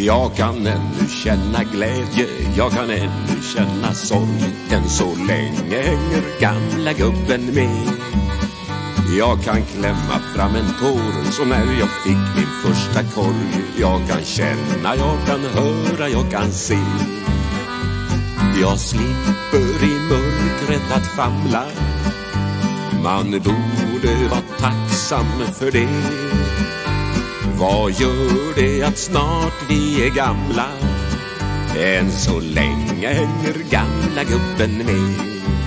Jag kan ännu känna glädje, jag kan ännu känna sorg. Än så länge hänger gamla gubben med. Jag kan klämma fram en tår som när jag fick min första korg. Jag kan känna, jag kan höra, jag kan se. Jag slipper i mörkret att famla. Man borde vara tacksam för det. Vad gör det att snart vi är gamla? Än så länge hänger gamla gubben med.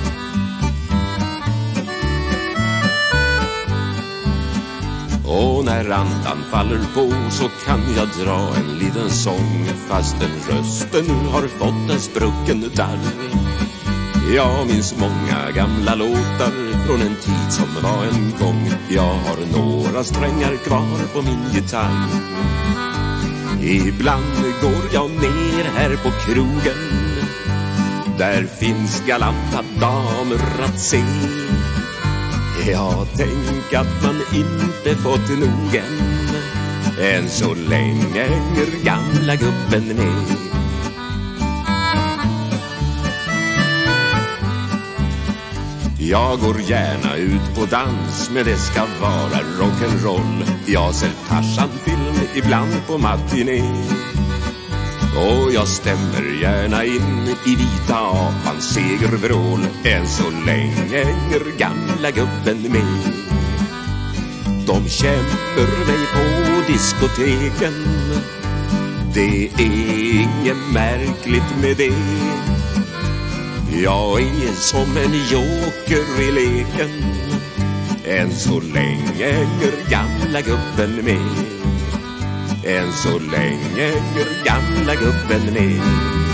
Och när andan faller på så kan jag dra en liten sång, fastän rösten nu har fått en sprucken darr. Jag minns många gamla låtar från en tid som var en gång. Jag har några strängar kvar på min gitarr. Ibland går jag ner här på krogen. Där finns galanta damer att se. Jag tänker att man inte fått nog än så länge hänger gamla gubben med. Jag går gärna ut på dans, men det ska vara rock'n'roll. Jag ser Tarzan-film ibland på matiné. Och jag stämmer gärna in i Vita apans segervrål. Än så länge hänger gamla gubben med. De känner mig på diskoteken. Det är inget märkligt med det. Jag är som en joker i leken. Än så länge hänger gamla gubben med. Än så länge hänger gamla gubben med.